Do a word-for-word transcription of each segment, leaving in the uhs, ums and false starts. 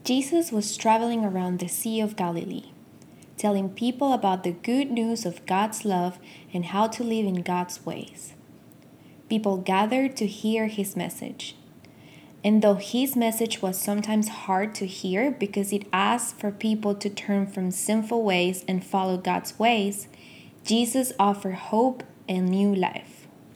Jesus was traveling around the Sea of Galilee, telling people about the good news of God's love and how to live in God's ways. People gathered to hear his message. And though his message was sometimes hard to hear because it asked for people to turn from sinful ways and follow God's ways, Jesus offered hope and new life.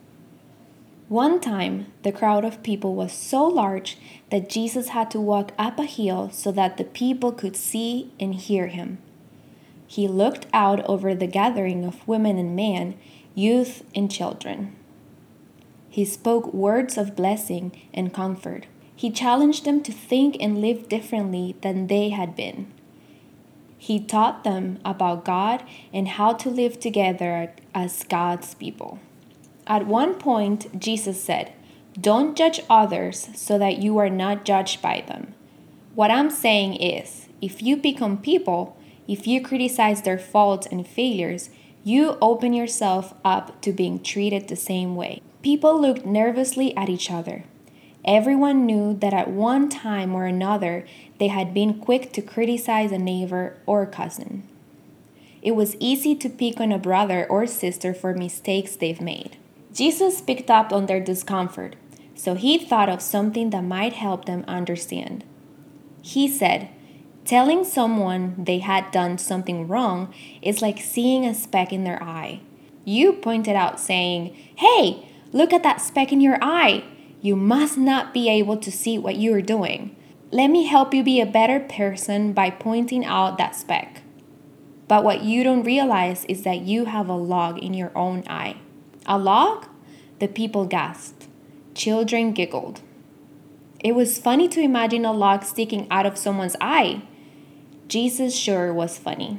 One time, the crowd of people was so large that Jesus had to walk up a hill so that the people could see and hear him. He looked out over the gathering of women and men, youth and children. He spoke words of blessing and comfort. He challenged them to think and live differently than they had been. He taught them about God and how to live together as God's people. At one point, Jesus said, "Don't judge others so that you are not judged by them." What I'm saying is, if you become people, if you criticize their faults and failures, you open yourself up to being treated the same way. People looked nervously at each other. Everyone knew that at one time or another, they had been quick to criticize a neighbor or cousin. It was easy to pick on a brother or sister for mistakes they've made. Jesus picked up on their discomfort, so he thought of something that might help them understand. He said, telling someone they had done something wrong is like seeing a speck in their eye. You pointed out saying, "Hey, look at that speck in your eye. You must not be able to see what you are doing. Let me help you be a better person by pointing out that speck." But what you don't realize is that you have a log in your own eye. A log? The people gasped. Children giggled. It was funny to imagine a log sticking out of someone's eye. Jesus sure was funny.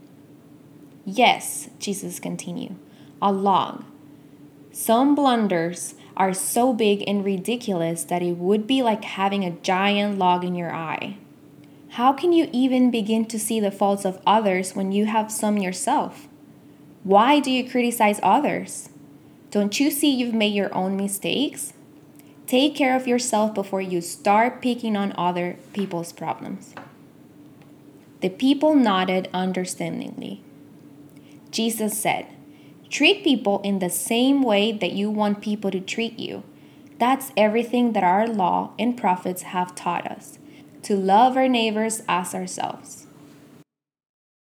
Yes, Jesus continued, a log. Some blunders are so big and ridiculous that it would be like having a giant log in your eye. How can you even begin to see the faults of others when you have some yourself? Why do you criticize others? Don't you see you've made your own mistakes? Take care of yourself before you start picking on other people's problems. The people nodded understandingly. Jesus said, "Treat people in the same way that you want people to treat you. That's everything that our law and prophets have taught us, to love our neighbors as ourselves."